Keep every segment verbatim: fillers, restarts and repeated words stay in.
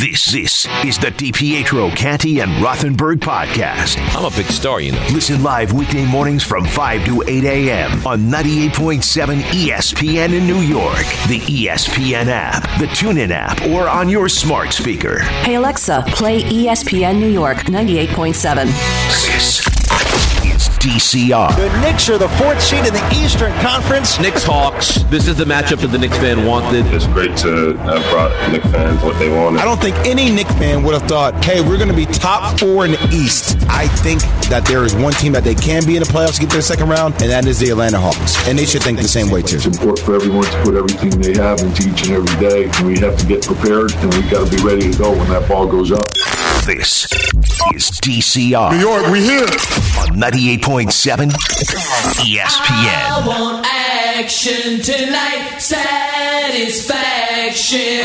This, this is the DiPietro, Canty, and Rothenberg podcast. I'm a big star, you know. Listen live weekday mornings from five to eight a.m. on ninety-eight point seven E S P N in New York, the E S P N app, the TuneIn app, or on your smart speaker. Hey, Alexa, play E S P N New York ninety-eight point seven. This is D C R. The Knicks are the fourth seed in the Eastern Conference. Knicks Hawks. This is the matchup that the Knicks fan wanted. It's great to have brought Knicks fans what they wanted. I don't think any Knicks fan would have thought, hey, we're going to be top four in the East. I think that there is one team that they can be in the playoffs to get to the second round, and that is the Atlanta Hawks. And they should think the same way, too. It's important for everyone to put everything they have into each and every day. And we have to get prepared, and we got to be ready to go when that ball goes up. This is D C R. New York, we here. On ninety-eight point seven E S P N. I want action tonight, satisfaction.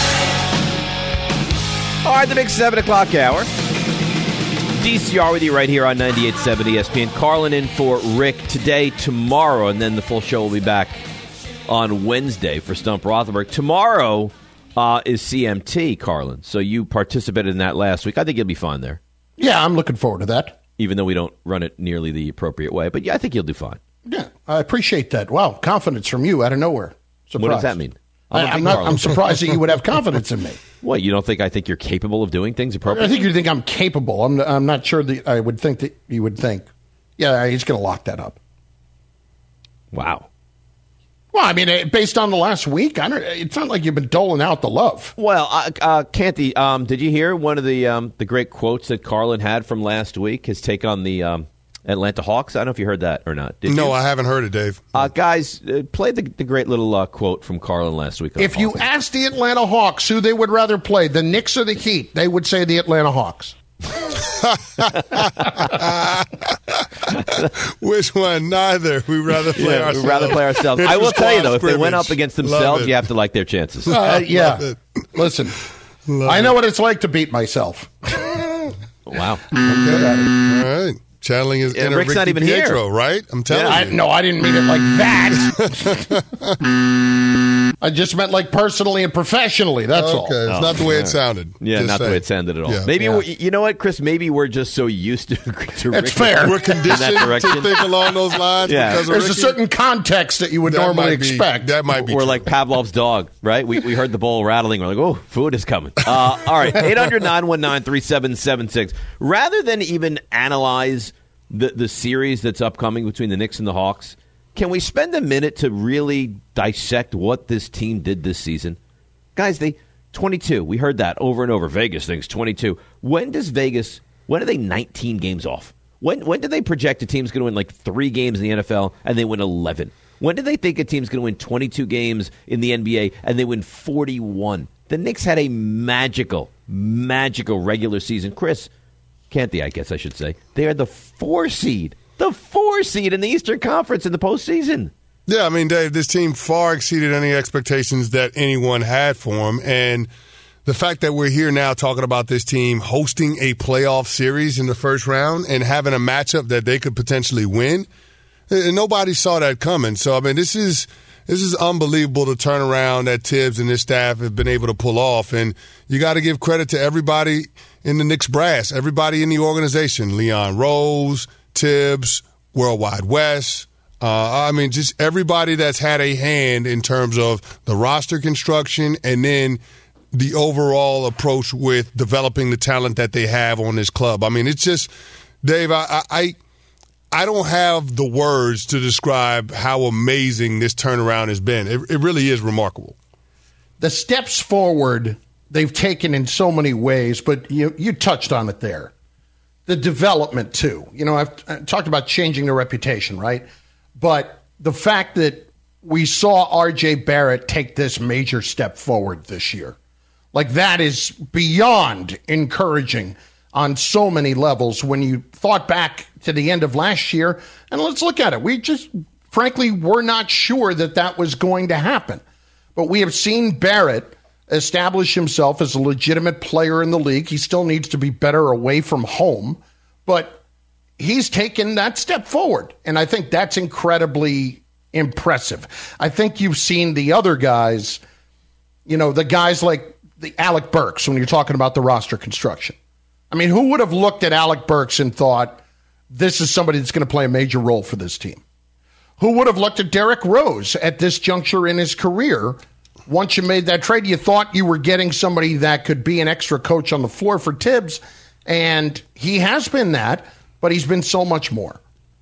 All right, the big seven o'clock hour. D C R with you right here on ninety-eight point seven E S P N. Carlin in for Rick today, tomorrow, and then the full show will be back on Wednesday for Stump Rothenberg. Tomorrow uh, is C M T, Carlin. So you participated in that last week. I think you'll be fine there. Yeah, I'm looking forward to that. Even though we don't run it nearly the appropriate way. But yeah, I think you'll do fine. Yeah, I appreciate that. Wow, confidence from you out of nowhere. Surprised. What does that mean? I, I'm, not, I'm surprised that you would have confidence in me. What, you don't think I think you're capable of doing things appropriately? I think you think I'm capable. I'm, I'm not sure that I would think that you would think, yeah, he's going to lock that up. Wow. Well, I mean, based on the last week, I don't. It's not like you've been doling out the love. Well, uh, uh, Canty, um, did you hear one of the um, the great quotes that Carlin had from last week? His take on the um, Atlanta Hawks. I don't know if you heard that or not. Did no, you? I haven't heard it, Dave. Uh, guys, uh, play the, the great little uh, quote from Carlin last week. If you asked the Atlanta Hawks who they would rather play, the Knicks or the Heat, they would say the Atlanta Hawks. Which one? Neither. We rather play yeah, ourselves. We'd rather play ourselves. I will tell you though, if they went up against themselves, you have to like their chances. Uh, yeah. Listen, Love I know it. what it's like to beat myself. Wow. I'm good at it. All right. Channeling his Yeah, inner Rick's Ricky not even Pietro, here. right? I'm telling I, you. no, I didn't mean it like that. I just meant like personally and professionally. That's okay, all. it's Oh, not the way yeah. it sounded. Yeah, Just not the saying. way it sounded at all. Yeah. Maybe Yeah. we're, you know what, Chris? Maybe we're just so used to, to That's Rick fair. We're in that conditioned direction. to think along those lines Yeah. because of There's a Ricky. certain context that you would That normally might be- expect. That might be Or true. like Pavlov's dog, right? We we heard the bowl rattling. We're like, oh, food is coming. Uh, all right, eight hundred, nine one nine, three seven seven six. Rather than even analyze the, the series that's upcoming between the Knicks and the Hawks, can we spend a minute to really dissect what this team did this season? Guys, they twenty-two. We heard that over and over. Vegas thinks twenty-two. When does Vegas, when are they nineteen games off? When when do they project a team's going to win like three games in the N F L and they win eleven? When do they think a team's going to win twenty-two games in the N B A and they win forty-one? The Knicks had a magical, magical regular season. Chris, Canty, I guess I should say. They are the four seed. The four seed in the Eastern Conference in the postseason. Yeah, I mean, Dave, this team far exceeded any expectations that anyone had for them. And the fact that we're here now talking about this team hosting a playoff series in the first round and having a matchup that they could potentially win, and nobody saw that coming. So, I mean, this is this is unbelievable to turn around that Tibbs and his staff have been able to pull off. And you got to give credit to everybody in the Knicks brass, everybody in the organization, Leon Rose, Tibbs, Worldwide West. Uh, I mean, just everybody that's had a hand in terms of the roster construction and then the overall approach with developing the talent that they have on this club. I mean, it's just, Dave, I I, I don't have the words to describe how amazing this turnaround has been. It, it really is remarkable. The steps forward they've taken in so many ways, but you you touched on it there. The development, too. You know, I've, I've talked about changing their reputation, right? But the fact that we saw R J Barrett take this major step forward this year, like that is beyond encouraging on so many levels when you thought back to the end of last year. And let's look at it. We just, frankly, were not sure that that was going to happen. But we have seen Barrett establish himself as a legitimate player in the league. He still needs to be better away from home, but he's taken that step forward, and I think that's incredibly impressive. I think you've seen the other guys, you know, the guys like the Alec Burks when you're talking about the roster construction. I mean, who would have looked at Alec Burks and thought, this is somebody that's going to play a major role for this team? Who would have looked at Derrick Rose at this juncture in his career? Once you made that trade, you thought you were getting somebody that could be an extra coach on the floor for Tibbs, and he has been that, but he's been so much more.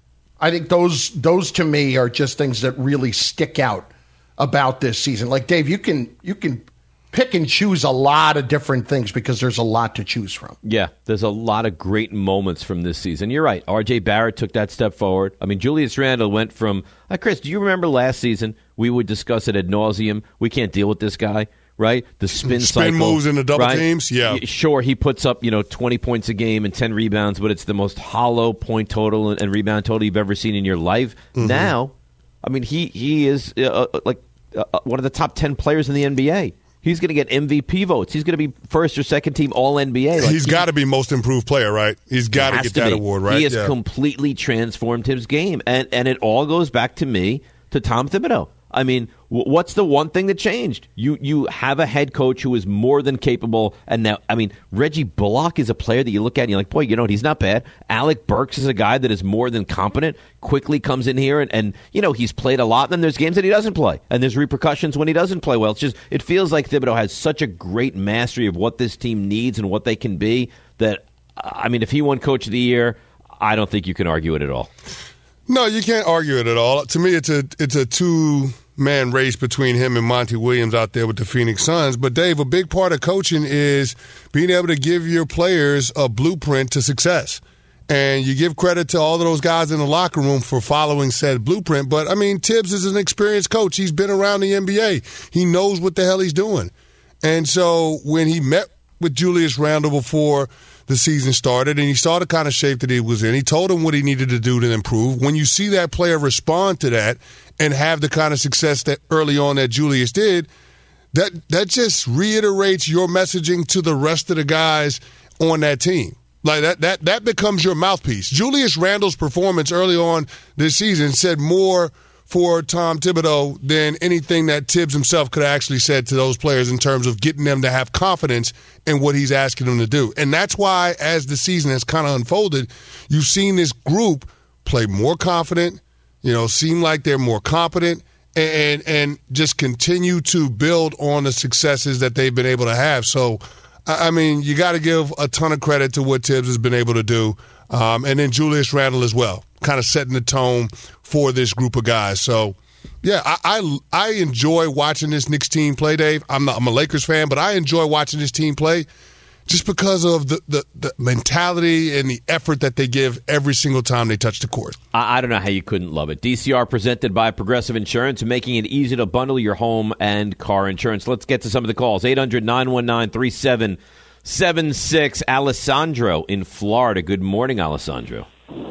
I think those those to me are just things that really stick out about this season. Like, Dave, you can you can pick and choose a lot of different things because there's a lot to choose from. Yeah, there's a lot of great moments from this season. You're right. R J Barrett took that step forward. I mean, Julius Randle went from, uh, Chris, do you remember last season? We would discuss it ad nauseum. We can't deal with this guy, right? The spin, spin cycle. moves in the double right? teams, yeah. Sure, he puts up, you know, twenty points a game and ten rebounds, but it's the most hollow point total and, and rebound total you've ever seen in your life. Mm-hmm. Now, I mean, he, he is uh, like uh, one of the top ten players in the N B A. He's going to get M V P votes. He's going to be first or second team All N B A. Like, he's got to be most improved player, right? He's got to get that be. award, right? He has yeah. completely transformed his game. And and it all goes back to me, to Tom Thibodeau. I mean, w- what's the one thing that changed? You you have a head coach who is more than capable. And now, I mean, Reggie Bullock is a player that you look at and you're like, boy, you know, he's not bad. Alec Burks is a guy that is more than competent, quickly comes in here and, and you know, he's played a lot. And then there's games that he doesn't play. And there's repercussions when he doesn't play well. It's just, it feels like Thibodeau has such a great mastery of what this team needs and what they can be that, I mean, if he won Coach of the Year, I don't think you can argue it at all. No, you can't argue it at all. To me, it's a it's a two-man race between him and Monty Williams out there with the Phoenix Suns. But, Dave, a big part of coaching is being able to give your players a blueprint to success. And you give credit to all of those guys in the locker room for following said blueprint. But, I mean, Tibbs is an experienced coach. He's been around the N B A. He knows what the hell he's doing. And so when he met with Julius Randle before the season started, and he saw the kind of shape that he was in. He told him what he needed to do to improve. When you see that player respond to that and have the kind of success that early on that Julius did, that that just reiterates your messaging to the rest of the guys on that team. Like that that that becomes your mouthpiece. Julius Randle's performance early on this season said more for Tom Thibodeau than anything that Tibbs himself could have actually said to those players in terms of getting them to have confidence in what he's asking them to do. And that's why, as the season has kind of unfolded, you've seen this group play more confident, you know, seem like they're more competent, and and just continue to build on the successes that they've been able to have. So, I mean, you got to give a ton of credit to what Tibbs has been able to do. Um, and then Julius Randle as well, kind of setting the tone for this group of guys. So, yeah, I, I I enjoy watching this Knicks team play, Dave. I'm not I'm a Lakers fan, but I enjoy watching this team play just because of the, the, the mentality and the effort that they give every single time they touch the court. I, I don't know how you couldn't love it. D C R presented by Progressive Insurance, making it easy to bundle your home and car insurance. Let's get to some of the calls. eight hundred, nine one nine, three seven seven six. Alessandro in Florida. Good morning, Alessandro.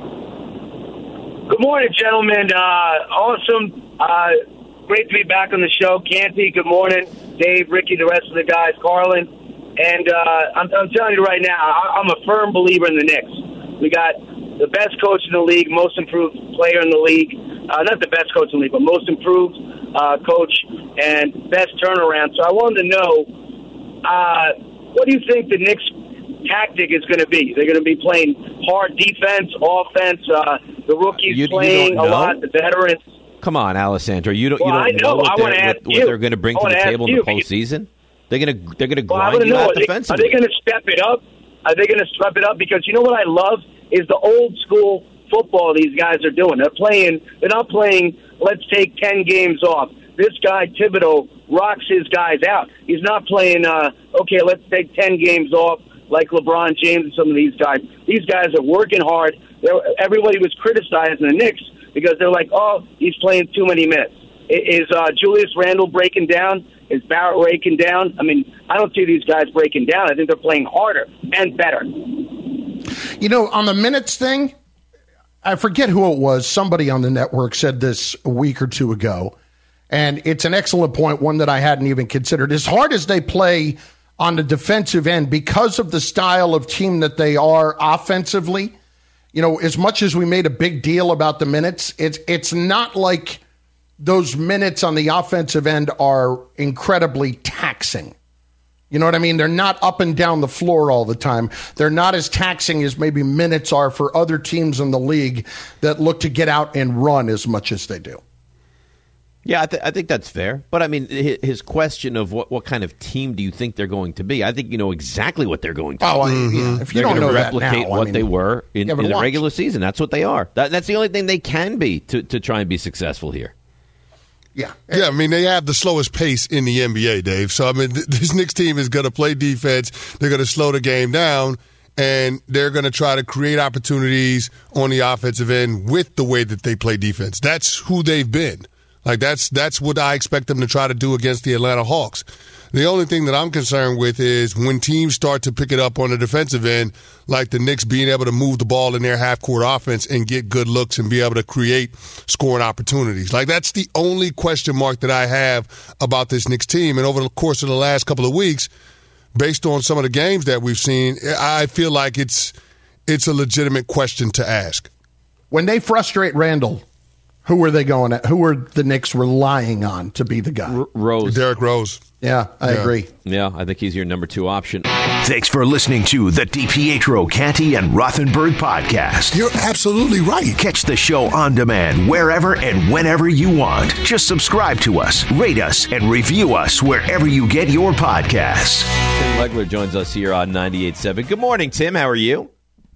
Good morning, gentlemen. Uh, awesome. Uh, great to be back on the show. Canty, good morning. Dave, Ricky, the rest of the guys, Carlin. And uh, I'm, I'm telling you right now, I, I'm a firm believer in the Knicks. We got the best coach in the league, most improved player in the league. Uh, not the best coach in the league, but most improved uh, coach and best turnaround. So I wanted to know, uh, what do you think the Knicks tactic is going to be? They're going to be playing hard defense, offense, uh, the rookies you, playing you a lot, the veterans. Come on, Alessandro. You don't, well, you don't know, know, what, they're, what, what they're going to bring to the table in the postseason? They're going to they're going to well, grind you know, out are defensively. They, are they going to step it up? Are they going to step it up? Because you know what I love is the old school football these guys are doing. They're playing. They're not playing, let's take ten games off. This guy, Thibodeau, rocks his guys out. He's not playing, uh, okay, let's take ten games off like LeBron James and some of these guys. These guys are working hard. They're, everybody was criticizing the Knicks because they're like, oh, he's playing too many minutes. Is uh, Julius Randle breaking down? Is Barrett breaking down? I mean, I don't see these guys breaking down. I think they're playing harder and better. You know, on the minutes thing, I forget who it was. Somebody on the network said this a week or two ago, and it's an excellent point, one that I hadn't even considered. As hard as they play on the defensive end, because of the style of team that they are offensively, you know, as much as we made a big deal about the minutes, it's it's not like those minutes on the offensive end are incredibly taxing. You know what I mean? They're not up and down the floor all the time. They're not as taxing as maybe minutes are for other teams in the league that look to get out and run as much as they do. Yeah, I, th- I think that's fair. But, I mean, his question of what, what kind of team do you think they're going to be, I think you know exactly what they're going to oh, be. Mm-hmm. Yeah. If you they're don't know replicate that now, what I mean, they were in, in the watched. regular season. That's what they are. That, that's the only thing they can be to, to try and be successful here. Yeah. Yeah, I mean, they have the slowest pace in the N B A, Dave. So, I mean, th- this Knicks team is going to play defense. They're going to slow the game down, and they're going to try to create opportunities on the offensive end with the way that they play defense. That's who they've been. Like, that's that's what I expect them to try to do against the Atlanta Hawks. The only thing that I'm concerned with is when teams start to pick it up on the defensive end, like the Knicks being able to move the ball in their half-court offense and get good looks and be able to create scoring opportunities. Like, that's the only question mark that I have about this Knicks team. And over the course of the last couple of weeks, based on some of the games that we've seen, I feel like it's it's a legitimate question to ask. When they frustrate Randall, who are they going at? Who are the Knicks relying on to be the guy? R- Rose. Derrick Rose. Yeah, I yeah. agree. Yeah, I think he's your number two option. Thanks for listening to the DiPietro, Canty, and Rothenberg podcast. You're absolutely right. Catch the show on demand wherever and whenever you want. Just subscribe to us, rate us, and review us wherever you get your podcasts. Tim Legler joins us here on ninety-eight point seven. Good morning, Tim. How are you?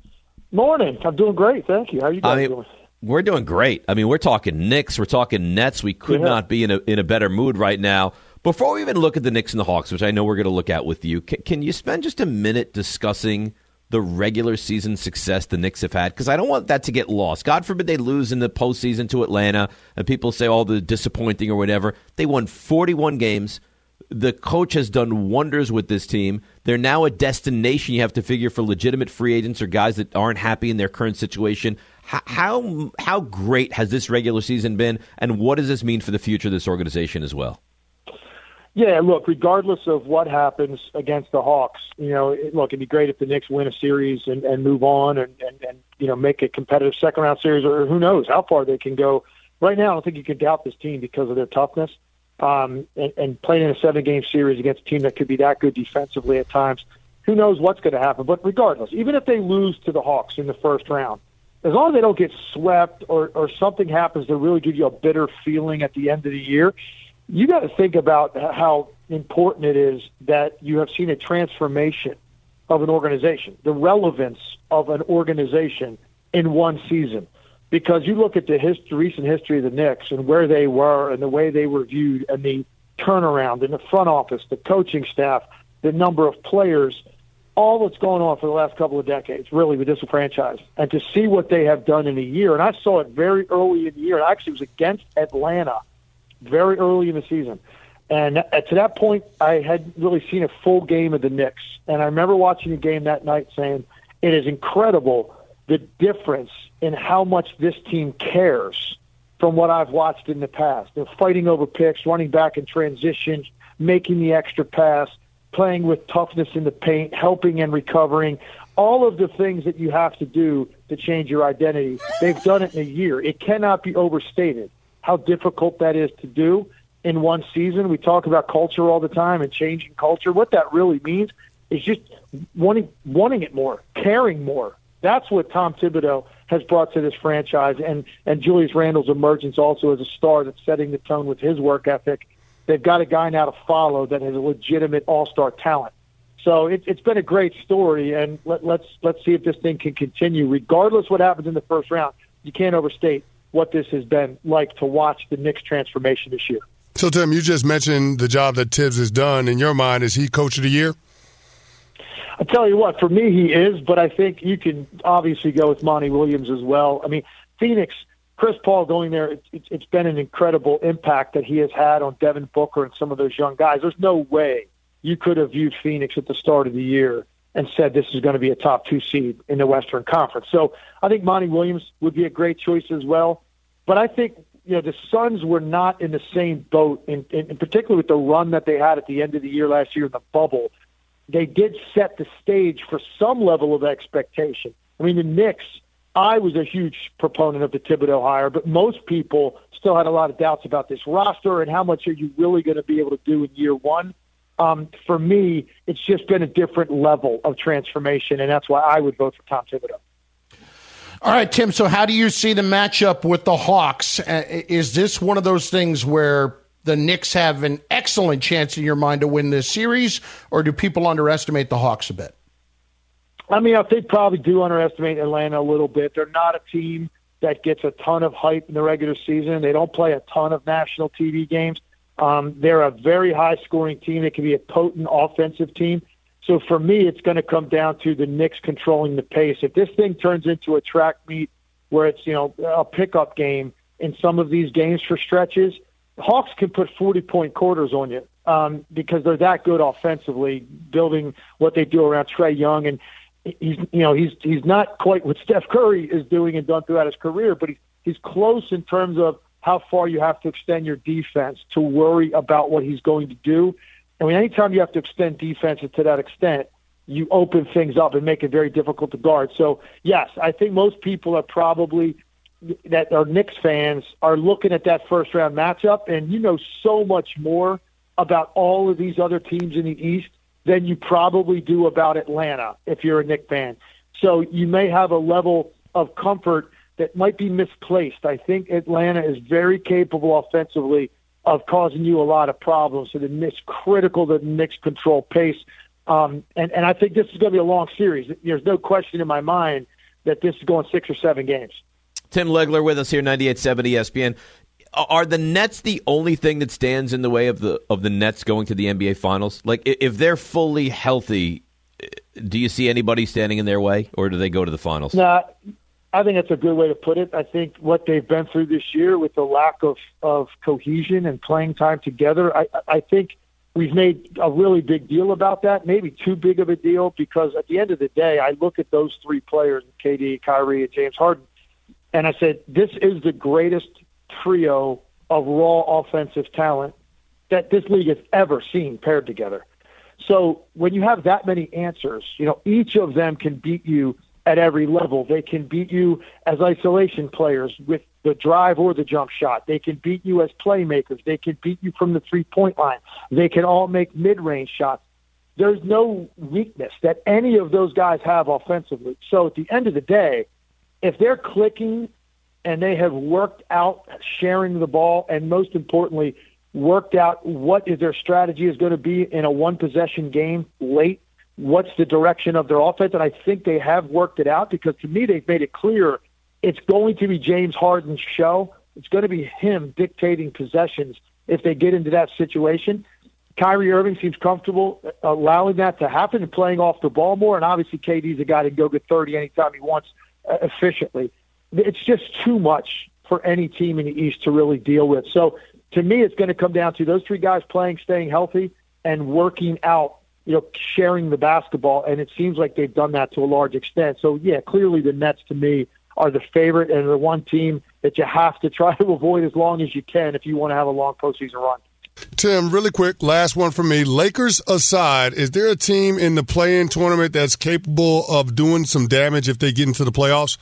Morning. I'm doing great. Thank you. How are you guys I mean, doing? We're doing great. I mean, we're talking Knicks. We're talking Nets. We could Yeah. not be in a in a better mood right now. Before we even look at the Knicks and the Hawks, which I know we're going to look at with you, can, can you spend just a minute discussing the regular season success the Knicks have had? Because I don't want that to get lost. God forbid they lose in the postseason to Atlanta, and people say, oh, the disappointing or whatever. They won forty-one games. The coach has done wonders with this team. They're now a destination you have to figure for legitimate free agents or guys that aren't happy in their current situation. How how, how great has this regular season been, and what does this mean for the future of this organization as well? Yeah, look, regardless of what happens against the Hawks, you know, it, look, it'd be great if the Knicks win a series and, and move on and, and, and, you know, make a competitive second-round series, or who knows how far they can go. Right now, I don't think you can doubt this team because of their toughness. Um, and, and playing in a seven-game series against a team that could be that good defensively at times, who knows what's going to happen. But regardless, even if they lose to the Hawks in the first round, as long as they don't get swept or, or something happens to really give you a bitter feeling at the end of the year, you got to think about how important it is that you have seen a transformation of an organization, the relevance of an organization in one season. Because you look at the history, recent history of the Knicks and where they were and the way they were viewed and the turnaround in the front office, the coaching staff, the number of players, all that's going on for the last couple of decades, really, with this franchise. And to see what they have done in a year, and I saw it very early in the year. It actually was against Atlanta very early in the season. And to that point, I had really seen a full game of the Knicks. And I remember watching the game that night saying, it is incredible the difference in how much this team cares from what I've watched in the past. They're fighting over picks, running back in transition, making the extra pass, playing with toughness in the paint, helping and recovering, all of the things that you have to do to change your identity. They've done it in a year. It cannot be overstated how difficult that is to do in one season. We talk about culture all the time and changing culture. What that really means is just wanting wanting it more, caring more. That's what Tom Thibodeau has brought to this franchise, and, and Julius Randle's emergence also as a star that's setting the tone with his work ethic. They've got a guy now to follow that has a legitimate all-star talent. So it, it's been a great story, and let, let's let's see if this thing can continue. Regardless what happens in the first round, you can't overstate what this has been like to watch the Knicks transformation this year. So, Tim, you just mentioned the job that Tibbs has done. In your mind, is he Coach of the Year? I tell you what, for me he is, but I think you can obviously go with Monty Williams as well. I mean, Phoenix, Chris Paul going there, it, it, it's been an incredible impact that he has had on Devin Booker and some of those young guys. There's no way you could have viewed Phoenix at the start of the year and said this is going to be a top two seed in the Western Conference. So I think Monty Williams would be a great choice as well. But I think, you know, the Suns were not in the same boat, in, in, in particular with the run that they had at the end of the year last year in the bubble. They did set the stage for some level of expectation. I mean, the Knicks, I was a huge proponent of the Thibodeau hire, but most people still had a lot of doubts about this roster and how much are you really going to be able to do in year one. Um, for me, it's just been a different level of transformation, and that's why I would vote for Tom Thibodeau. All right, Tim, so how do you see the matchup with the Hawks? Uh, is this one of those things where the Knicks have an excellent chance in your mind to win this series, or do people underestimate the Hawks a bit? I mean, I think probably do underestimate Atlanta a little bit. They're not a team that gets a ton of hype in the regular season. They don't play a ton of national T V games. Um, they're a very high-scoring team. They can be a potent offensive team. So for me, it's going to come down to the Knicks controlling the pace. If this thing turns into a track meet where it's, you know, a pickup game in some of these games for stretches, the Hawks can put forty-point quarters on you um, because they're that good offensively, building what they do around Trae Young. And he's, you know, he's he's not quite what Steph Curry is doing and done throughout his career, but he's he's close in terms of how far you have to extend your defense to worry about what he's going to do. And anytime you have to extend defense to that extent, you open things up and make it very difficult to guard. So, yes, I think most people are probably that are Knicks fans are looking at that first-round matchup, and you know so much more about all of these other teams in the East than you probably do about Atlanta if you're a Knicks fan. So you may have a level of comfort that might be misplaced. I think Atlanta is very capable offensively of causing you a lot of problems. So the Knicks critical that the Knicks control pace. Um, and, and I think this is going to be a long series. There's no question in my mind that this is going six or seven games. Tim Legler with us here, ninety-eight point seven E S P N. Are the Nets the only thing that stands in the way of the of the Nets going to the N B A Finals? Like, if they're fully healthy, do you see anybody standing in their way, or do they go to the Finals? No, I think that's a good way to put it. I think what they've been through this year with the lack of, of cohesion and playing time together, I, I think we've made a really big deal about that, maybe too big of a deal, because at the end of the day, I look at those three players, K D, Kyrie, and James Harden, and I said, this is the greatest trio of raw offensive talent that this league has ever seen paired together. So when you have that many answers, you know, each of them can beat you at every level. They can beat you as isolation players with the drive or the jump shot. They can beat you as playmakers. They can beat you from the three-point line. They can all make mid-range shots. There's no weakness that any of those guys have offensively. So at the end of the day, if they're clicking and they have worked out sharing the ball, and most importantly, worked out what is their strategy is going to be in a one-possession game late, what's the direction of their offense, and I think they have worked it out, because to me they've made it clear it's going to be James Harden's show. It's going to be him dictating possessions if they get into that situation. Kyrie Irving seems comfortable allowing that to happen and playing off the ball more, and obviously K D's a guy that can go get thirty anytime he wants uh, efficiently. It's just too much for any team in the East to really deal with. So to me, it's going to come down to those three guys playing, staying healthy, and working out, you know, sharing the basketball, and it seems like they've done that to a large extent. So, yeah, clearly the Nets, to me, are the favorite and the one team that you have to try to avoid as long as you can if you want to have a long postseason run. Tim, really quick, last one for me. Lakers aside, is there a team in the play-in tournament that's capable of doing some damage if they get into the playoffs?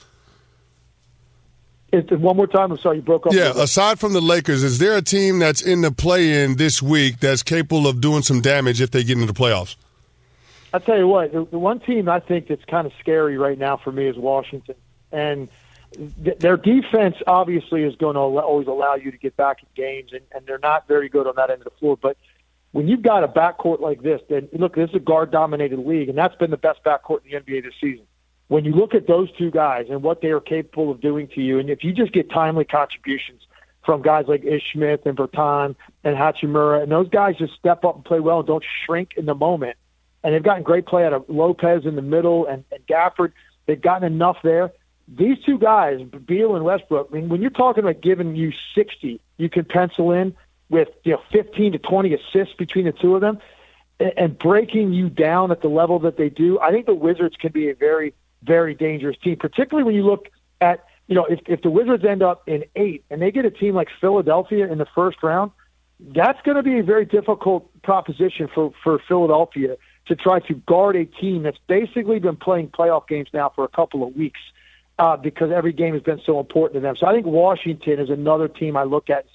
One more time. I'm sorry, you broke up. Yeah, aside from the Lakers, is there a team that's in the play-in this week that's capable of doing some damage if they get into the playoffs? I'll tell you what, the, the one team I think that's kind of scary right now for me is Washington. And th- their defense obviously is going to al- always allow you to get back in games, and, and they're not very good on that end of the floor. But when you've got a backcourt like this, then look, this is a guard-dominated league, and that's been the best backcourt in the N B A this season. When you look at those two guys and what they are capable of doing to you, and if you just get timely contributions from guys like Ish Smith and Bertan and Hachimura, and those guys just step up and play well and don't shrink in the moment, and they've gotten great play out of Lopez in the middle and, and Gafford, they've gotten enough there. These two guys, Beal and Westbrook, I mean, when you're talking about giving you sixty, you can pencil in with, you know, fifteen to twenty assists between the two of them and, and breaking you down at the level that they do. I think the Wizards can be a very very dangerous team, particularly when you look at, you know, if, if the Wizards end up in eight and they get a team like Philadelphia in the first round, that's going to be a very difficult proposition for, for Philadelphia to try to guard a team that's basically been playing playoff games now for a couple of weeks uh, because every game has been so important to them. So I think Washington is another team I look at and say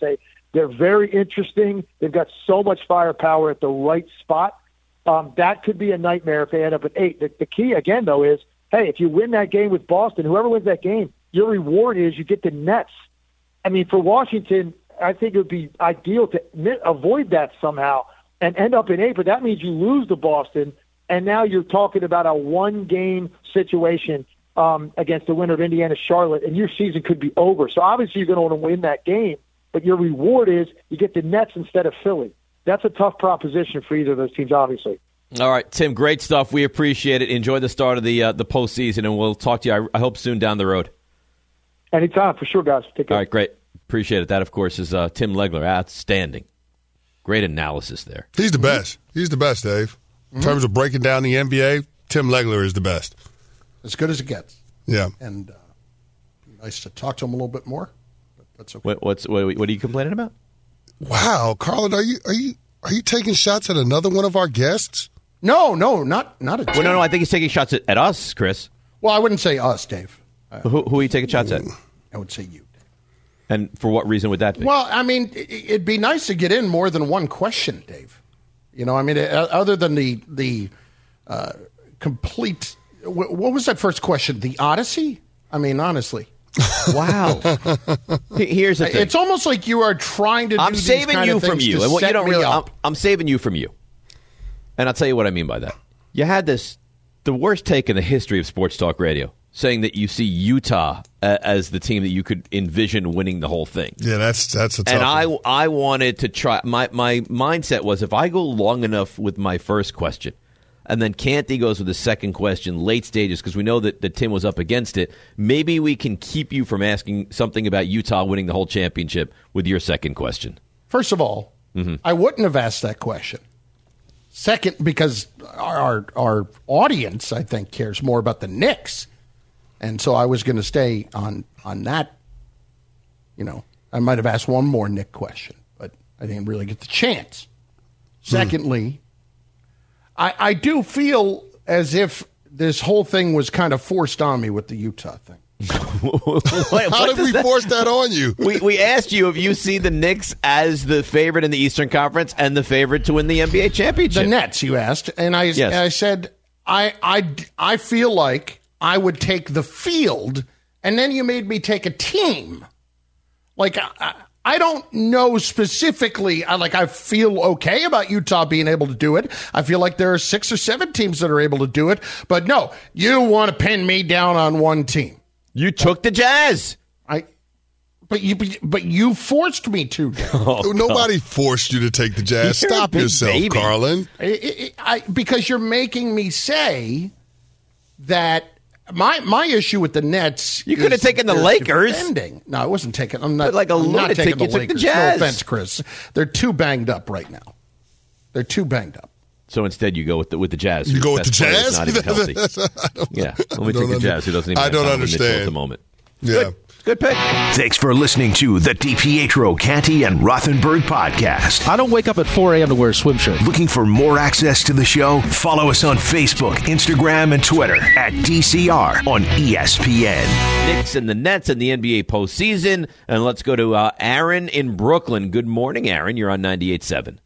They're very interesting. They've got so much firepower at the right spot. Um, that could be a nightmare if they end up at eight. The, the key, again, though, is, hey, if you win that game with Boston, whoever wins that game, your reward is you get the Nets. I mean, for Washington, I think it would be ideal to avoid that somehow and end up in eight, but that means you lose to Boston, and now you're talking about a one-game situation um, against the winner of Indiana-Charlotte, and your season could be over. So obviously you're going to want to win that game, but your reward is you get the Nets instead of Philly. That's a tough proposition for either of those teams, obviously. All right, Tim, great stuff. We appreciate it. Enjoy the start of the uh, the postseason, and we'll talk to you, I, I hope, soon down the road. Anytime, for sure, guys. Take care. All right, great. Appreciate it. That, of course, is uh, Tim Legler. Outstanding. Great analysis there. He's the best. He's the best, Dave. In mm-hmm. terms of breaking down the N B A, Tim Legler is the best. As good as it gets. Yeah. And uh, nice to talk to him a little bit more. But that's okay. What, what's, what, what are you complaining about? Wow, Carlin, are you are you are you taking shots at another one of our guests? No, no, not not a. Well, no, no. I think he's taking shots at, at us, Chris. Well, I wouldn't say us, Dave. Uh, who, who are you taking shots at? I would say you. And for what reason would that be? Well, I mean, it'd be nice to get in more than one question, Dave. You know, I mean, other than the the uh, complete. What was that first question? The Odyssey? I mean, honestly. Wow. Here's the thing. It's almost like you are trying to do I'm these saving kind you of from you. And what you don't really I'm, I'm saving you from you. And I'll tell you what I mean by that. You had this the worst take in the history of sports talk radio, saying that you see Utah uh, as the team that you could envision winning the whole thing. Yeah, that's that's a tough And I one. I wanted to try my my mindset was if I go long enough with my first question, and then Canty goes with the second question, late stages, because we know that, that Tim was up against it. Maybe we can keep you from asking something about Utah winning the whole championship with your second question. First of all, mm-hmm. I wouldn't have asked that question. Second, because our, our our audience, I think, cares more about the Knicks. And so I was going to stay on, on that. You know, I might have asked one more Nick question, but I didn't really get the chance. Secondly, hmm. I, I do feel as if this whole thing was kind of forced on me with the Utah thing. Wait, How did we that? force that on you? we we asked you if you see the Knicks as the favorite in the Eastern Conference and the favorite to win the N B A championship. The Nets, you asked, and I yes. I said I I I feel like I would take the field, and then you made me take a team. Like I, I don't know specifically. I like I feel okay about Utah being able to do it. I feel like there are six or seven teams that are able to do it. But no, you want to pin me down on one team. You took the Jazz. I, but you, but you forced me to. Oh, Nobody God. forced you to take the Jazz. You're Stop yourself, baby. Carlin. I, I, I, because you're making me say that my my issue with the Nets. You could have taken the Lakers. Defending. No, I wasn't taking. I'm not. But like a I'm not taking lunatic, the you took Lakers. the Jazz. No offense, Chris. They're too banged up right now. They're too banged up. So instead, you go with the with the Jazz. You go with the Jazz? Not even healthy. yeah, let me take the Jazz. Who doesn't even? I don't have understand at the moment. Yeah. Good. Good pick. Thanks for listening to the DiPietro, Canty, and Rothenberg podcast. I don't wake up at four a.m. to wear a swim shirt. Looking for more access to the show? Follow us on Facebook, Instagram, and Twitter at D C R on E S P N. Knicks and the Nets in the N B A postseason. And let's go to uh, Aaron in Brooklyn. Good morning, Aaron. You're on ninety-eight point seven.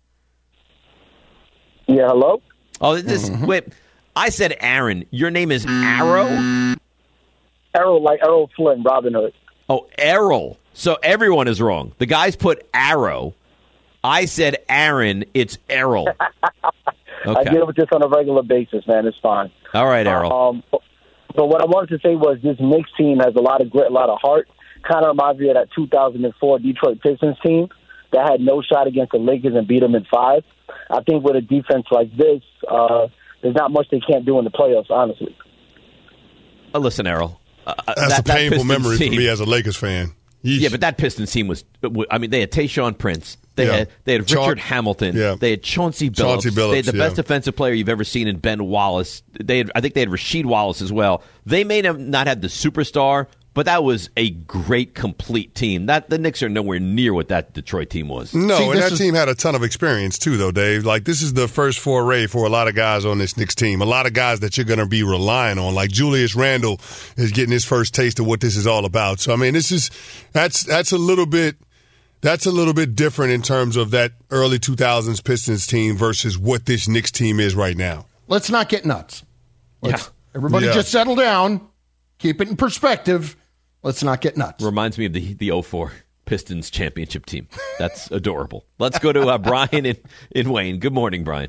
Yeah, hello? Oh, this mm-hmm. wait. I said Aaron. Your name is Arrow? Errol, like Errol Flynn, Robin Hood. Oh, Errol. So everyone is wrong. The guys put Arrow. I said Aaron. It's Errol. Okay. I deal with this on a regular basis, man. It's fine. All right, Errol. Um, but, but what I wanted to say was this Knicks team has a lot of grit, a lot of heart. Kind of reminds me of that two thousand four Detroit Pistons team that had no shot against the Lakers and beat them in five. I think with a defense like this, uh, there's not much they can't do in the playoffs, honestly. Uh, listen, Errol. Uh, That's that, a painful that memory team, for me as a Lakers fan. Yeesh. Yeah, but that Pistons team was, I mean, they had Tayshaun Prince. They yeah. had they had Cha- Richard Hamilton. Yeah. They had Chauncey Billups. Chauncey Billups. They had the yeah. best defensive player you've ever seen in Ben Wallace. They had, I think they had Rasheed Wallace as well. They may have not had the superstar, but that was a great, complete team. That the Knicks are nowhere near what that Detroit team was. No, See, and that is- team had a ton of experience too, though, Dave. Like, this is the first foray for a lot of guys on this Knicks team. A lot of guys that you're going to be relying on. Like Julius Randle is getting his first taste of what this is all about. So, I mean, this is that's that's a little bit. That's a little bit different in terms of that early two thousands Pistons team versus what this Knicks team is right now. Let's not get nuts. Let's, yeah. Everybody Yeah. just settle down. Keep it in perspective. Let's not get nuts. Reminds me of the the oh four Pistons championship team. That's adorable. Let's go to uh, Brian in, in Wayne. Good morning, Brian.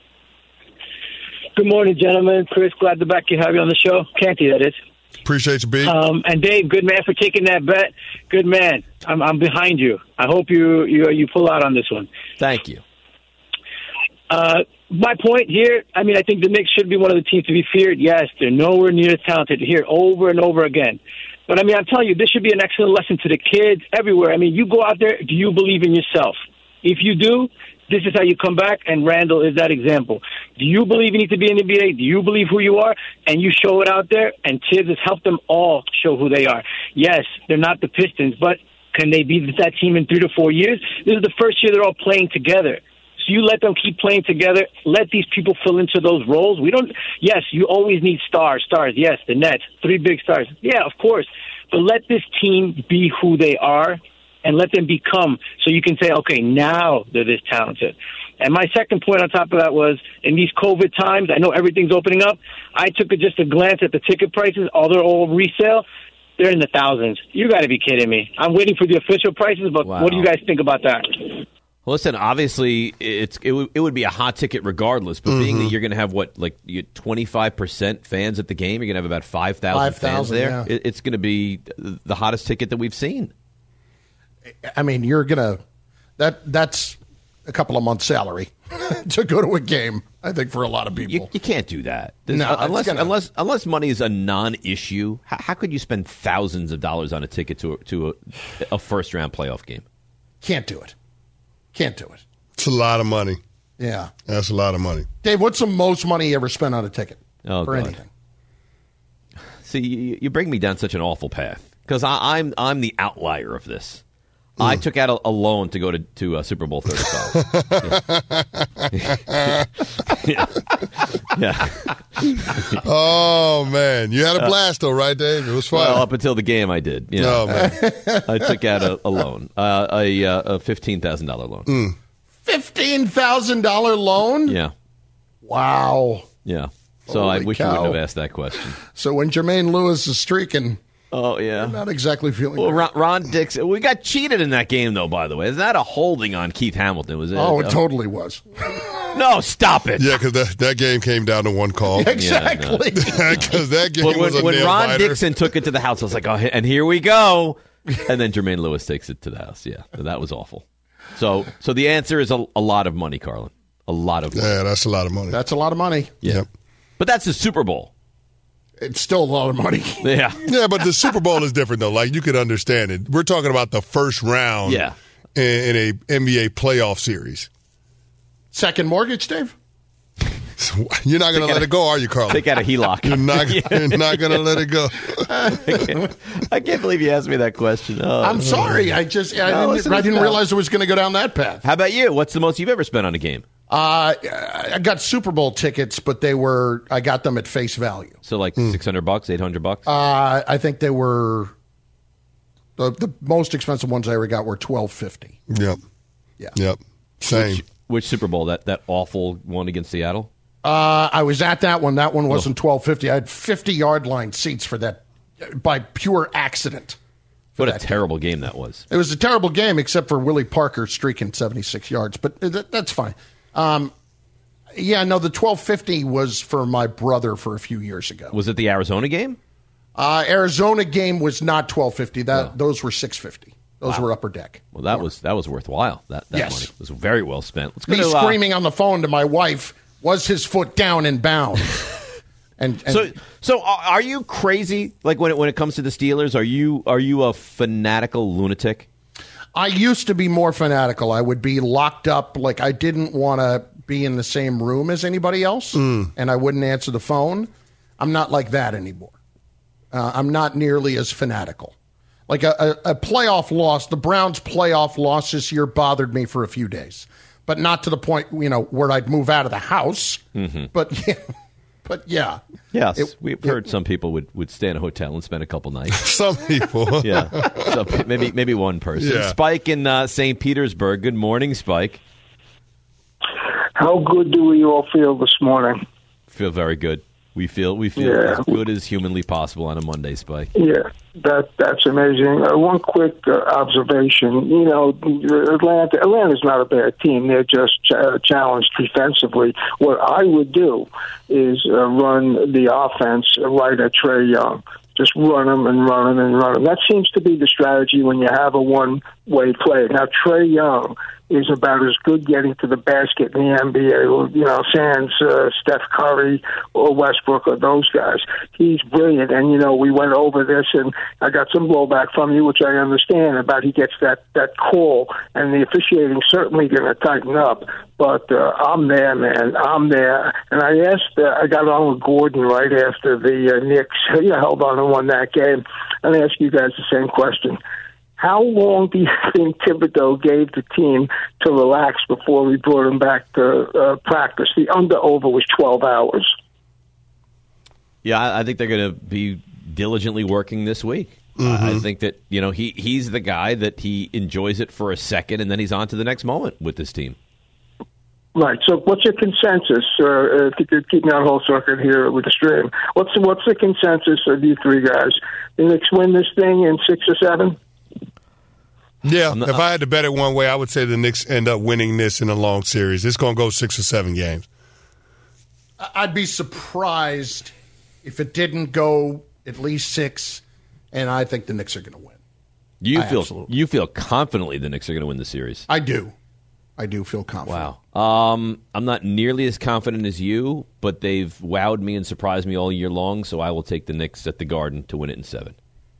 Good morning, gentlemen. Chris, glad to back you have you on the show. Canty, that is. Appreciate you, B. Um, and Dave, good man for taking that bet. Good man. I'm, I'm behind you. I hope you, you you pull out on this one. Thank you. Uh, my point here, I mean, I think the Knicks should be one of the teams to be feared. Yes, they're nowhere near as talented here over and over again. But, I mean, I'm telling you, this should be an excellent lesson to the kids everywhere. I mean, you go out there, do you believe in yourself? If you do, this is how you come back, and Randall is that example. Do you believe you need to be in the N B A? Do you believe who you are? And you show it out there, and Tibbs has helped them all show who they are. Yes, they're not the Pistons, but can they be that team in three to four years? This is the first year they're all playing together. So you let them keep playing together. Let these people fill into those roles. We don't. Yes, you always need stars. Stars. Yes, the Nets, three big stars. Yeah, of course. But let this team be who they are, and let them become. So you can say, okay, now they're this talented. And my second point on top of that was, in these COVID times, I know everything's opening up. I took a, just a glance at the ticket prices. All they're all resale. They're in the thousands. You got to be kidding me. I'm waiting for the official prices, but Wow. what do you guys think about that? Well, listen, obviously, it's it, w- it would be a hot ticket regardless, but being Mm-hmm. that you're going to have, what, like you twenty-five percent fans at the game, you're going to have about five thousand fans five thousand, there. yeah. It, it's going to be the hottest ticket that we've seen. I mean, you're going to that that's a couple of months' salary to go to a game, I think, for a lot of people. You, you can't do that. There's- No, it's unless, gonna- unless unless money is a non-issue, how, how could you spend thousands of dollars on a ticket to, a, to a, a first-round playoff game? Can't do it. Can't do it. It's a lot of money. Yeah. That's a lot of money. Dave, what's the most money you ever spent on a ticket Oh, for God. anything? See, you, you bring me down such an awful path because I'm I'm the outlier of this. I took out a, a loan to go to to uh, Super Bowl thirty-five. yeah. yeah. yeah. Oh, man. You had a blast, though, right, Dave? It was fun. Well, up until the game, I did. You know. Oh, man. I took out a, a loan, uh, a, uh, a fifteen thousand dollars loan. Mm. fifteen thousand dollars loan? Yeah. Wow. Yeah. So I Holy wish cow. you wouldn't have asked that question. So when Jermaine Lewis is streaking, Oh, yeah. I'm not exactly feeling Well, great. Ron, Ron Dixon, we got cheated in that game, though, by the way. Is that a holding on Keith Hamilton? Was it? Oh, it uh, totally was. No, stop it. Yeah, because that, that game came down to one call. Exactly. Because that game But was when, a when nail Ron biter. Dixon took it to the house, I was like, oh, and here we go. And then Jermaine Lewis takes it to the house. Yeah, that was awful. So so the answer is a, a lot of money, Carlin. A lot of money. Yeah, that's a lot of money. That's a lot of money. Yeah. Yep. But that's the Super Bowl. It's still a lot of money. Yeah. Yeah, but the Super Bowl is different, though. Like, you could understand it. We're talking about the first round Yeah. in, in a N B A playoff series. Second mortgage, Dave? You're not going to let out a- it go, are you, Carl? Take out a H E L O C. You're not, you're not going to let it go. I, can't, I can't believe you asked me that question. Oh. I'm sorry. I just I No, didn't, listen, I didn't no. realize it was going to go down that path. How about you? What's the most you've ever spent on a game? Uh, I got Super Bowl tickets, but they were I got them at face value. So like six hundred bucks, eight hundred bucks? Uh, I think they were the the most expensive ones I ever got were twelve fifty. Yep. Yeah. Yep. Same. Which, which Super Bowl? That that awful one against Seattle? Uh, I was at that one. That one wasn't twelve fifty. I had fifty yard line seats for that by pure accident. What a terrible game that was. It was a terrible game, except for Willie Parker streaking seventy-six yards, but that, that's fine. Um, yeah, no, the twelve fifty was for my brother for a few years ago. Was it the Arizona game? Uh, Arizona game was not twelve fifty. That those were six fifty. Those Wow. were upper deck. Well, that was that was worthwhile. That, that Yes. money was very well spent. Let's go Me to, uh, screaming on the phone to my wife, was his foot down and bound? and, and So, so are are you crazy? Like when it, when it comes to the Steelers, are you are you a fanatical lunatic? I used to be more fanatical. I would be locked up. Like I didn't want to be in the same room as anybody else, Mm. and I wouldn't answer the phone. I'm not like that anymore. Uh, I'm not nearly as fanatical. Like a, a, a playoff loss, the Browns' playoff loss this year bothered me for a few days, but not to the point, you know, where I'd move out of the house. Mm-hmm. But yeah, But yeah. Yes, It- we've heard some people would, would stay in a hotel and spend a couple nights. Some people. Yeah. So maybe maybe one person. Yeah. Spike in uh, Saint Petersburg. Good morning, Spike. How good do we all feel this morning? Feel very good. We feel we feel Yeah. as good as humanly possible on a Monday, Spike. Yeah, that that's amazing. Uh, one quick uh, observation. You know, Atlanta Atlanta's not a bad team. They're just ch- uh, challenged defensively. What I would do is uh, run the offense right at Trae Young. Just run them and run them and run them. That seems to be the strategy when you have a one-way play. Now, Trae Young is about as good getting to the basket in the N B A, you know, sans uh, Steph Curry or Westbrook or those guys. He's brilliant. And, you know, we went over this, and I got some blowback from you, which I understand, about he gets that, that call, and the officiating certainly going to tighten up. But uh, I'm there, man. I'm there. And I asked, uh, I got on with Gordon right after the uh, Knicks you know, held on and won that game, and I asked you guys the same question. How long do you think Thibodeau gave the team to relax before we brought him back to uh, practice? The under-over was twelve hours. Yeah, I I think they're going to be diligently working this week. Mm-hmm. I think that, you know, he, he's the guy that he enjoys it for a second, and then he's on to the next moment with this team. Right. So what's your consensus? Uh, if you could keep me on whole circuit here with the stream. What's, what's the consensus of you three guys? The Knicks win this thing in six or seven? Yeah, if I had to bet it one way, I would say the Knicks end up winning this in a long series. It's going to go six or seven games. I'd be surprised if it didn't go at least six, and I think the Knicks are going to win. You I feel absolutely- you feel confidently the Knicks are going to win the series. I do. I do feel confident. Wow. Um, I'm not nearly as confident as you, but they've wowed me and surprised me all year long, so I will take the Knicks at the Garden to win it in seven.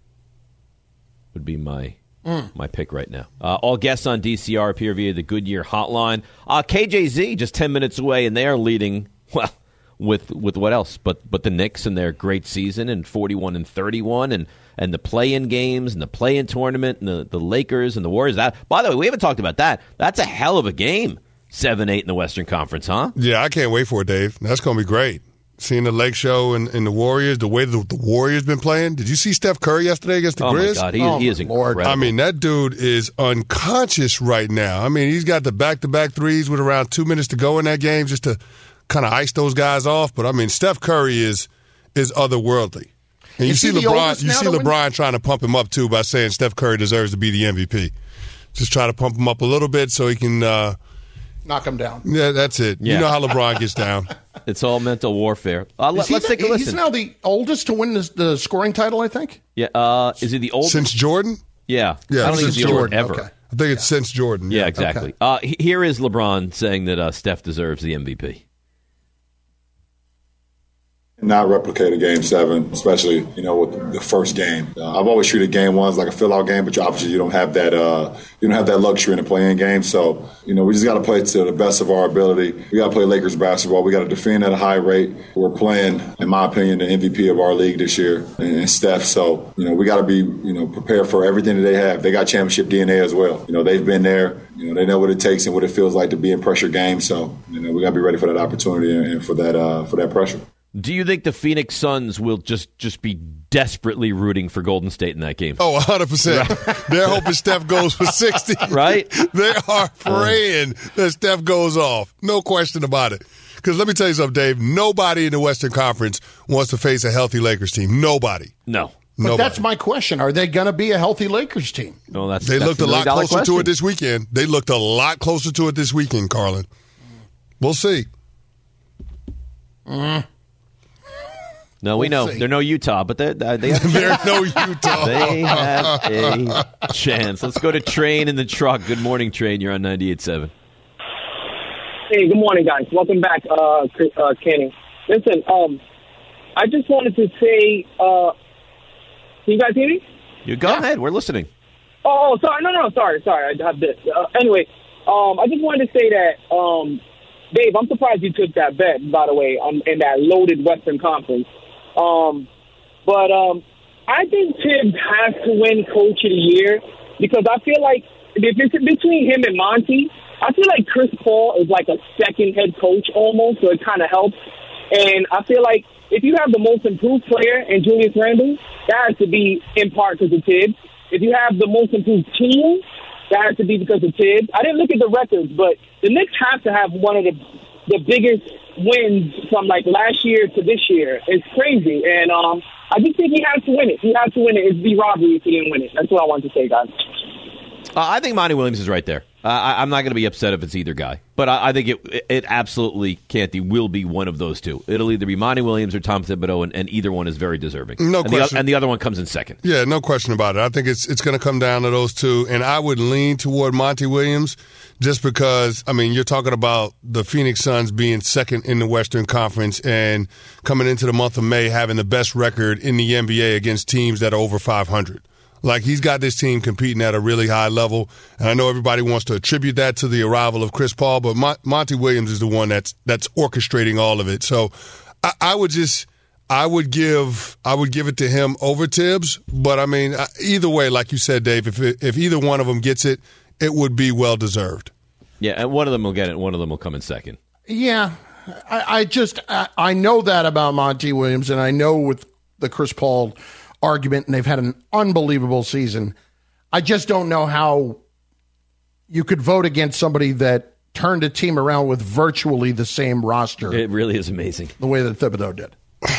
Would be my mm. my pick right now. Uh, all guests on D C R appear via the Goodyear hotline. Uh, K J Z just ten minutes away, and they are leading, well, with with what else? But but the Knicks and their great season and forty-one and thirty-one and, and the play-in games and the play-in tournament and the, the Lakers and the Warriors. That, by the way, we haven't talked about that. That's a hell of a game, seven eight in the Western Conference, huh? Yeah, I can't wait for it, Dave. That's going to be great. Seeing the Lake Show and, and the Warriors, the way the, the Warriors been playing. Did you see Steph Curry yesterday against the oh Grizz? My God, he, oh, he is incredible. I mean, that dude is unconscious right now. I mean, he's got the back-to-back threes with around two minutes to go in that game just to kind of ice those guys off. But, I mean, Steph Curry is is otherworldly. And you is see he the LeBron you see LeBron win? trying to pump him up, too, by saying Steph Curry deserves to be the M V P. Just try to pump him up a little bit so he can uh, – knock him down. Yeah, that's it. Yeah. You know how LeBron gets down. It's all mental warfare. Uh, let, let's the, take a listen. He's now the oldest to win this, the scoring title, I think. Yeah, uh, is he the oldest? Since Jordan? Yeah. Yeah, I don't think since he's the oldest Jordan. ever. Okay. I think it's yeah. since Jordan. Yeah, Yeah, exactly. Okay. Uh, he- here is LeBron saying that uh, Steph deserves the M V P. Not replicate a game seven, especially, you know, with the first game. Uh, I've always treated game ones like a fill-out game, but you, obviously you don't have that uh, you don't have that luxury in a play-in game. So, you know, we just got to play to the best of our ability. We got to play Lakers basketball. We got to defend at a high rate. We're playing, in my opinion, the M V P of our league this year, and, and Steph. So, you know, we got to be, you know, prepared for everything that they have. They got championship D N A as well. You know, they've been there. You know, they know what it takes and what it feels like to be in pressure games. So, you know, we got to be ready for that opportunity and, and for that uh, for that pressure. Do you think the Phoenix Suns will just, just be desperately rooting for Golden State in that game? Oh, one hundred percent. They're hoping Steph goes for sixty. Right? They are praying that Steph goes off. No question about it. Because let me tell you something, Dave. Nobody in the Western Conference wants to face a healthy Lakers team. Nobody. No. But Nobody. that's my question. Are they going to be a healthy Lakers team? No, that's They that's looked a the lot million-dollar closer to question. it this weekend. They looked a lot closer to it this weekend, Carlin. We'll see. Mm. No, we We'll know. see. They're no Utah, but they're, uh, they have a They're chance. no Utah. They have a chance. Let's go to Train in the truck. Good morning, Train. You're on ninety-eight point seven. Hey, good morning, guys. Welcome back, uh, Chris- uh, Kenny. Listen, um, I just wanted to say, uh, can you guys hear me? You go ahead. We're listening. Oh, oh, sorry. No, no, sorry, sorry. I have this. Uh, anyway, um, I just wanted to say that, um, Dave, I'm surprised you took that bet, by the way, um, in that loaded Western Conference. Um, but um, I think Tibbs has to win Coach of the Year because I feel like if it's between him and Monty, I feel like Chris Paul is like a second head coach almost, so it kind of helps. And I feel like if you have the most improved player in Julius Randle, that has to be in part because of Tibbs. If you have the most improved team, that has to be because of Tibbs. I didn't look at the records, but the Knicks have to have one of the the biggest wins from like last year to this year. It's crazy. And um, I just think he has to win it. He has to win it. It'd be robbery if he didn't win it. That's what I wanted to say, guys. Uh, I think Monty Williams is right there. Uh, I, I'm not going to be upset if it's either guy, but I, I think it it absolutely, Canty, will be one of those two. It'll either be Monty Williams or Tom Thibodeau, and, and either one is very deserving. No and question. The, and the other one comes in second. Yeah, no question about it. I think it's it's going to come down to those two, and I would lean toward Monty Williams just because, I mean, you're talking about the Phoenix Suns being second in the Western Conference and coming into the month of May having the best record in the N B A against teams that are over five hundred. Like, he's got this team competing at a really high level, and I know everybody wants to attribute that to the arrival of Chris Paul, but Mon- Monty Williams is the one that's that's orchestrating all of it. So I, I would just I would give I would give it to him over Tibbs, but I mean, either way, like you said, Dave, if it, if either one of them gets it, it would be well deserved. Yeah, and one of them will get it, one of them will come in second. Yeah, I, I just I, I know that about Monty Williams, and I know with the Chris Paul argument, and they've had an unbelievable season. I just don't know how you could vote against somebody that turned a team around with virtually the same roster. It really is amazing. The way that Thibodeau did.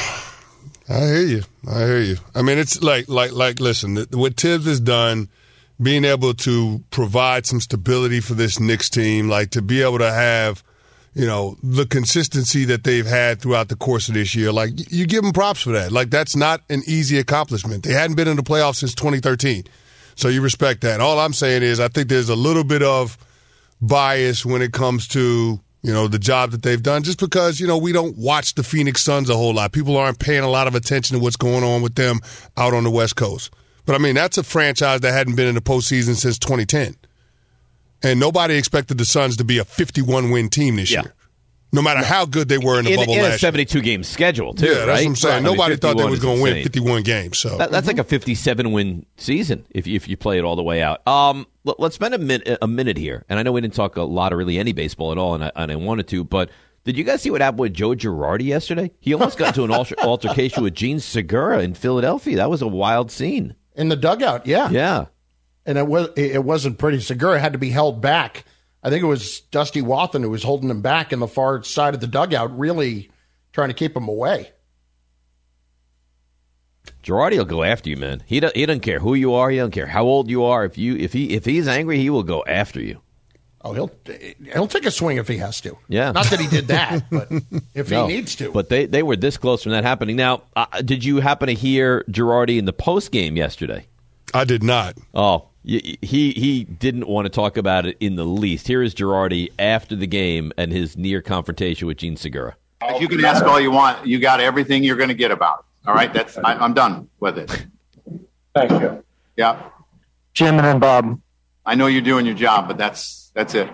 I hear you. I hear you. I mean, it's like, like, like, listen, what Tibbs has done, being able to provide some stability for this Knicks team, like to be able to have, you know, the consistency that they've had throughout the course of this year, like, you give them props for that. Like, that's not an easy accomplishment. They hadn't been in the playoffs since twenty thirteen. So you respect that. All I'm saying is I think there's a little bit of bias when it comes to, you know, the job that they've done, just because, you know, we don't watch the Phoenix Suns a whole lot. People aren't paying a lot of attention to what's going on with them out on the West Coast. But, I mean, that's a franchise that hadn't been in the postseason since twenty ten. And nobody expected the Suns to be a fifty-one win team this yeah. year, no matter how good they were in the in, bubble in last a seventy-two game schedule, too, yeah, right? that's what I'm saying. Right. Nobody I mean, thought they was going to win insane. fifty-one games. So that, that's like a fifty-seven win season if you, if you play it all the way out. Um, let, let's spend a, min, a minute here. And I know we didn't talk a lot of really any baseball at all, and I, and I wanted to, but did you guys see what happened with Joe Girardi yesterday? He almost got into an alter, altercation with Gene Segura in Philadelphia. That was a wild scene. In the dugout, yeah. Yeah. And it was it wasn't pretty. Segura had to be held back. I think it was Dusty Wathan who was holding him back in the far side of the dugout, really trying to keep him away. Girardi will go after you, man. He don't, he doesn't care who you are. He doesn't care how old you are. If you if he if he's angry, he will go after you. Oh, he'll he'll take a swing if he has to. Yeah. Not that he did that, but if no, he needs to. But they, they were this close from that happening. Now, uh, did you happen to hear Girardi in the post game yesterday? I did not. Oh, he he didn't want to talk about it in the least. Here is Girardi after the game and his near confrontation with Gene Segura. You can ask all you want. You got everything you're going to get about it. All right, that's I, I'm done with it. Thank you. Yeah, Jim and then Bob. I know you're doing your job, but that's that's it.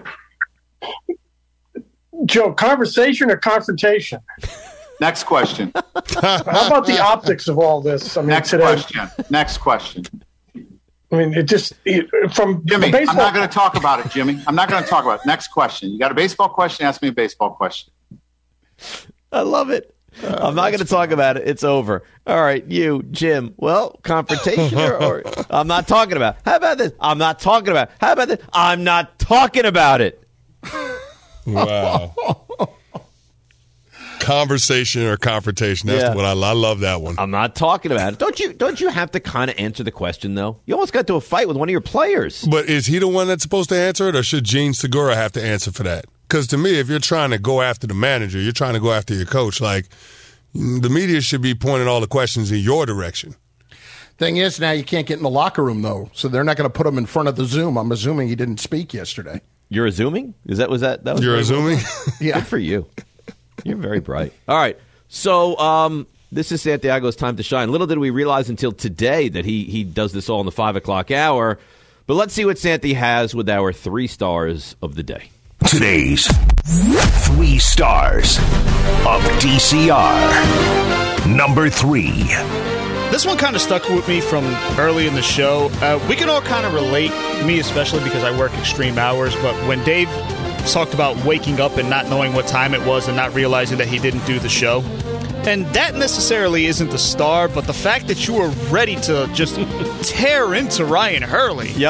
Joe, conversation or confrontation? Next question. How about the optics of all this? I mean, Next today, question. Next question. I mean, it just it, from Jimmy. baseball. I'm not going to talk about it, Jimmy. I'm not going to talk about it. Next question. You got a baseball question? Ask me a baseball question. I love it. Uh, I'm not going to talk about it. It's over. All right, you, Jim. Well, confrontation or, or I'm not talking about. How about this? I'm not talking about. How about this? I'm not talking about it. Wow. Conversation or confrontation. That's Yeah. what I, I love that one. I'm not talking about it. Don't you? Don't you have to kind of answer the question though? You almost got to a fight with one of your players. But is he the one that's supposed to answer it, or should Gene Segura have to answer for that? Because to me, if you're trying to go after the manager, you're trying to go after your coach. Like, the media should be pointing all the questions in your direction. Thing is, now you can't get in the locker room, though, so they're not going to put him in front of the Zoom. I'm assuming he didn't speak yesterday. You're assuming? Is that was that? that was You're assuming? Yeah. Good for you. You're very bright. All right. So um, this is Santiago's time to shine. Little did we realize until today that he he does this all in the five o'clock hour. But let's see what Santi has with our three stars of the day. Today's three stars of D C R. Number three. This one kind of stuck with me from early in the show. Uh, we can all kind of relate, me especially because I work extreme hours, but when Dave talked about waking up and not knowing what time it was and not realizing that he didn't do the show. And that necessarily isn't the star, but the fact that you were ready to just tear into Ryan Hurley. Yep.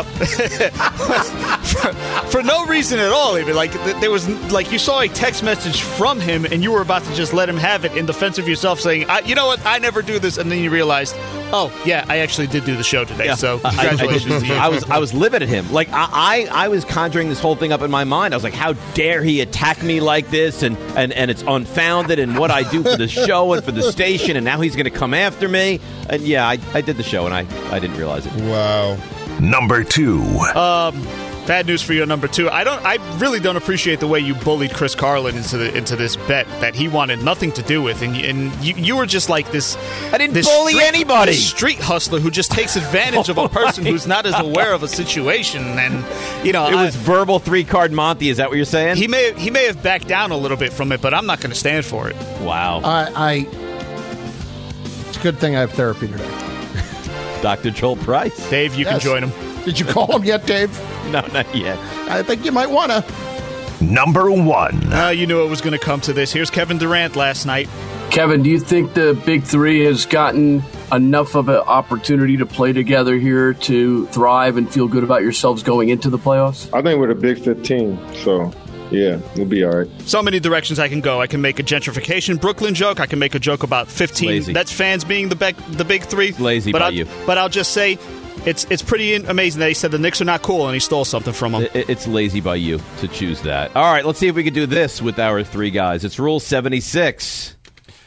for, for no reason at all, even. Like, there was, like, you saw a text message from him, and you were about to just let him have it in defense of yourself, saying, I, you know what, I never do this. And then you realized, oh, yeah, I actually did do the show today. Yeah. So, congratulations I, I, to you. I was, I was livid at him. Like, I, I, I was conjuring this whole thing up in my mind. I was like, how dare he attack me like this? And, and, and it's unfounded in what I do for the show and for the station, and now he's going to come after me. And yeah, I, I did the show, and I, I didn't realize it. Wow. Number two. Um, bad news for you, number two. I don't. I really don't appreciate the way you bullied Chris Carlin into the into this bet that he wanted nothing to do with, and and you, you were just like this. I didn't this bully street, anybody. This street hustler who just takes advantage of a person who's not as aware of a situation, and you know it was I, verbal three card Monty. Is that what you're saying? He may he may have backed down a little bit from it, but I'm not going to stand for it. Wow. I. I It's a good thing I have therapy today. Doctor Joel Price. Dave, you Yes. can join him. Did you call him yet, Dave? No, not yet. I think you might want to. Number one. Uh, you knew it was going to come to this. Here's Kevin Durant last night. Kevin, do you think the Big Three has gotten enough of an opportunity to play together here to thrive and feel good about yourselves going into the playoffs? I think we're the Big fifteen, so yeah, we'll be all right. So many directions I can go. I can make a gentrification Brooklyn joke. I can make a joke about fifteen Lazy. Nets fans being the, bec- the Big Three. Lazy but by I'll, you. But I'll just say it's it's pretty amazing that he said the Knicks are not cool and he stole something from them. It, it's lazy by you to choose that. All right, let's see if we can do this with our three guys. It's Rule seventy-six.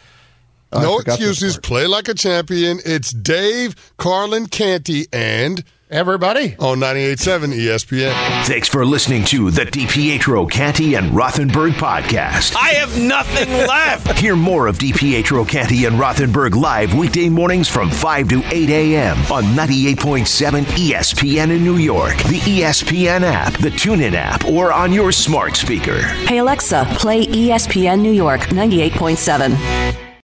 Oh, no excuses. Play like a champion. It's Dave, Carlin, Canty, and everybody on ninety-eight point seven E S P N. Thanks for listening to the DiPietro, Canty, and Rothenberg podcast. I have nothing left. Hear more of DiPietro, Canty, and Rothenberg live weekday mornings from five to eight a.m. on ninety-eight point seven E S P N in New York, the E S P N app, the TuneIn app, or on your smart speaker. Hey Alexa, play E S P N New York ninety-eight point seven.